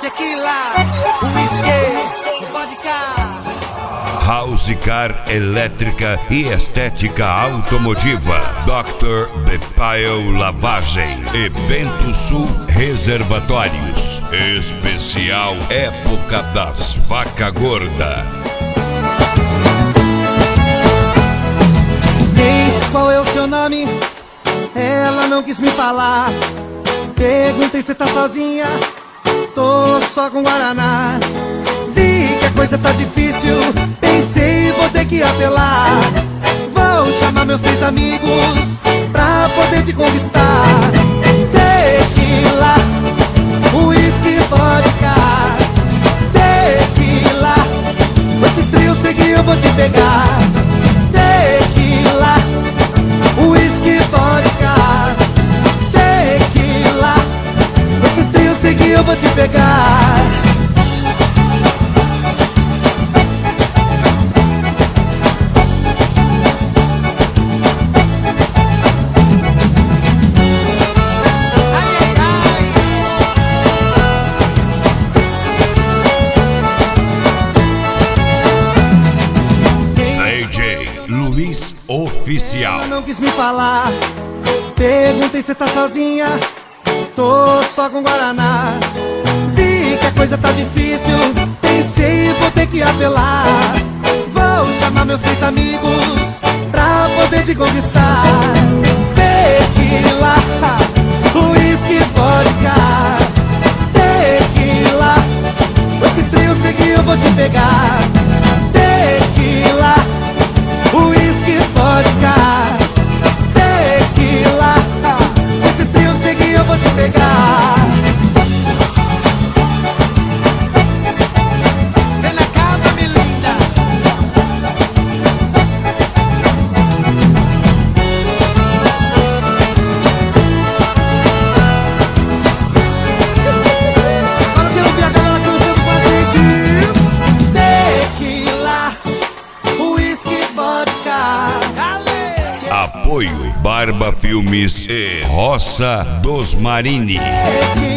tequila, whisky, vodka. House Car elétrica e estética automotiva. Dr. Bepail Lavagem e Bento Sul Reservatórios. Especial Época das Vaca Gorda. Ei, qual é o seu nome? Ela não quis me falar. Perguntei se tá sozinha. Tô só com Guaraná. Vi que a coisa tá difícil. Pensei, vou ter que apelar. Vou chamar meus 3 amigos pra poder te conquistar. Tequila, whisky, vodka. Tequila, com esse trio seguir eu vou te pegar. Tequila, whisky, vodka. Tequila, com esse trio seguir eu vou te pegar. Oficial. Ela não quis me falar. Perguntei se tá sozinha. Tô só com Guaraná. Vi que a coisa tá difícil. Pensei, vou ter que apelar. Vou chamar meus 3 amigos pra poder te conquistar. Tequila, whisky, vodka. Tequila, com esse trio seguir eu vou te pegar. Tequila, whisky, vodka. Tequila, esse trio seguir eu vou te pegar. Vem na cama, minha linda. Agora eu quero ver a galera cantando com a gente. Tequila, whisky, vodka. Apoio Barba Filmes e Roça dos Marini.